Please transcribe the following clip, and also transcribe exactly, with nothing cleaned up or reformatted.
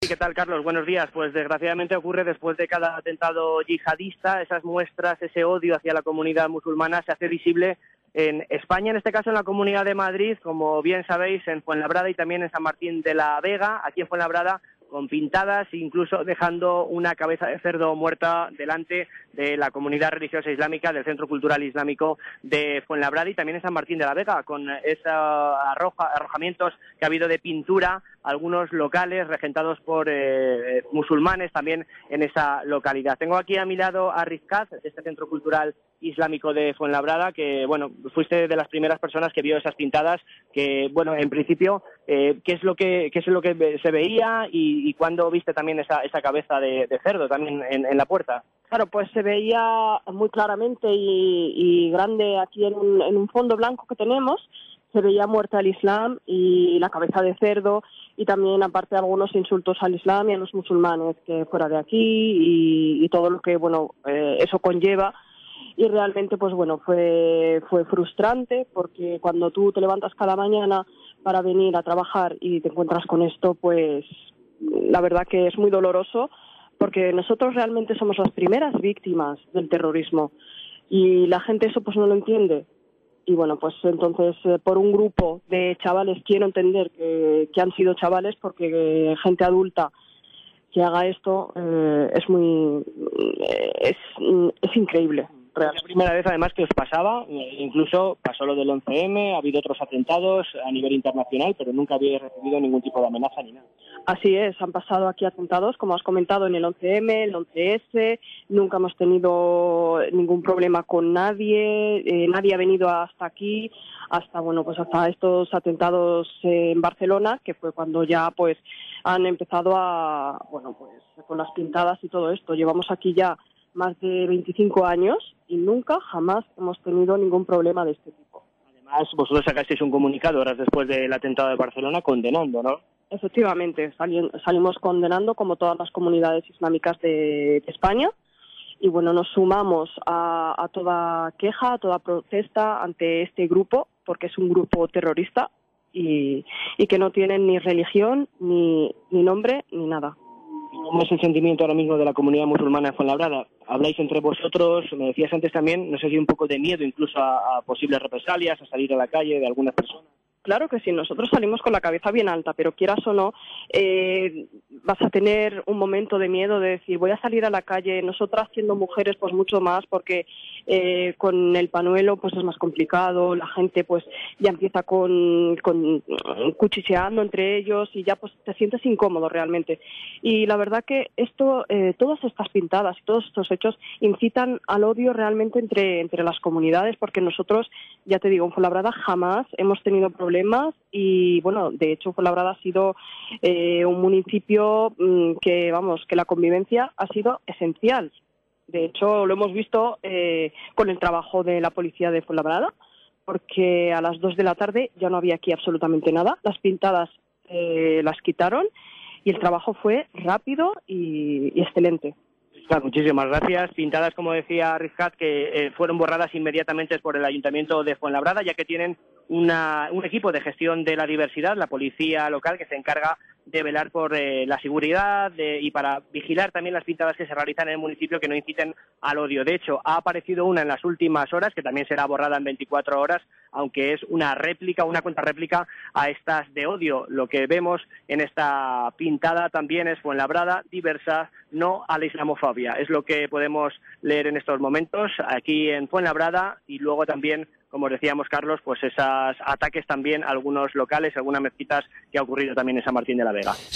¿qué tal, Carlos? Buenos días. Pues desgraciadamente ocurre después de cada atentado yihadista, esas muestras, ese odio hacia la comunidad musulmana se hace visible en España, en este caso en la Comunidad de Madrid, como bien sabéis, en Fuenlabrada y también en San Martín de la Vega, aquí en Fuenlabrada, con pintadas, incluso dejando una cabeza de cerdo muerta delante de la comunidad religiosa islámica del Centro Cultural Islámico de Fuenlabrada y también en San Martín de la Vega, con esos arroja, arrojamientos que ha habido de pintura, algunos locales regentados por eh, musulmanes también en esa localidad. Tengo aquí a mi lado a Rizkat, de este Centro Cultural Islámico de Fuenlabrada, que, bueno, fuiste de las primeras personas que vio esas pintadas, que, bueno, en principio, eh, ¿qué es lo que qué es lo que se veía y, y cuándo viste también esa, esa cabeza de, de cerdo también en, en la puerta? Claro, pues se veía muy claramente y, y grande aquí en un, en un fondo blanco que tenemos, se veía muerta al Islam y la cabeza de cerdo y también aparte algunos insultos al Islam y a los musulmanes que fuera de aquí y, y todo lo que, bueno, eh, eso conlleva. Y realmente, pues bueno, fue fue frustrante porque cuando tú te levantas cada mañana para venir a trabajar y te encuentras con esto, pues la verdad que es muy doloroso porque nosotros realmente somos las primeras víctimas del terrorismo y la gente eso pues no lo entiende. Y bueno, pues entonces eh, por un grupo de chavales, quiero entender que, que han sido chavales porque eh, gente adulta que haga esto eh, es muy eh, es, es increíble. Es la primera vez, además, que os pasaba, incluso pasó lo del once eme, ha habido otros atentados a nivel internacional, pero nunca habéis recibido ningún tipo de amenaza ni nada. Así es, han pasado aquí atentados, como has comentado, en el once eme, el once ese, nunca hemos tenido ningún problema con nadie, eh, nadie ha venido hasta aquí, hasta, bueno, pues hasta estos atentados eh, en Barcelona, que fue cuando ya, pues, han empezado a, bueno, pues, con las pintadas y todo esto. Llevamos aquí ya más de veinticinco años y nunca, jamás hemos tenido ningún problema de este tipo. Además, vosotros sacasteis un comunicado horas después del atentado de Barcelona condenando, ¿no? Efectivamente, sali- salimos condenando como todas las comunidades islámicas de, de España y bueno, nos sumamos a, a toda queja, a toda protesta ante este grupo porque es un grupo terrorista y, y que no tienen ni religión, ni, ni nombre, ni nada. ¿Cómo es el sentimiento ahora mismo de la comunidad musulmana en Fuenlabrada? Habláis entre vosotros, me decías antes también, no sé si un poco de miedo incluso a, a posibles represalias, a salir a la calle de algunas personas. Claro que sí, nosotros salimos con la cabeza bien alta, pero quieras o no, eh, vas a tener un momento de miedo de decir, voy a salir a la calle, nosotras siendo mujeres pues mucho más, porque eh, con el pañuelo pues es más complicado, la gente pues ya empieza con, con cuchicheando entre ellos y ya pues te sientes incómodo realmente. Y la verdad que esto, eh, todas estas pintadas y todos estos hechos incitan al odio realmente entre, entre las comunidades, porque nosotros, ya te digo, en Fuenlabrada jamás hemos tenido problemas problemas y bueno, de hecho Fuenlabrada ha sido eh, un municipio mmm, que vamos, que la convivencia ha sido esencial. De hecho lo hemos visto eh, con el trabajo de la policía de Fuenlabrada, porque a las dos de la tarde ya no había aquí absolutamente nada, las pintadas eh, las quitaron y el trabajo fue rápido y, y excelente. Claro, muchísimas gracias. Pintadas, como decía Rizkat, que eh, fueron borradas inmediatamente por el Ayuntamiento de Fuenlabrada, ya que tienen una, un equipo de gestión de la diversidad, la policía local, que se encarga de velar por eh, la seguridad de, y para vigilar también las pintadas que se realizan en el municipio que no inciten al odio. De hecho, ha aparecido una en las últimas horas, que también será borrada en veinticuatro horas, aunque es una réplica, una contrarréplica a estas de odio. Lo que vemos en esta pintada también es Fuenlabrada diversa, no a la islamofobia. Es lo que podemos leer en estos momentos aquí en Fuenlabrada y luego también, como decíamos, Carlos, pues esos ataques también a algunos locales, algunas mezquitas que ha ocurrido también en San Martín de la Vega.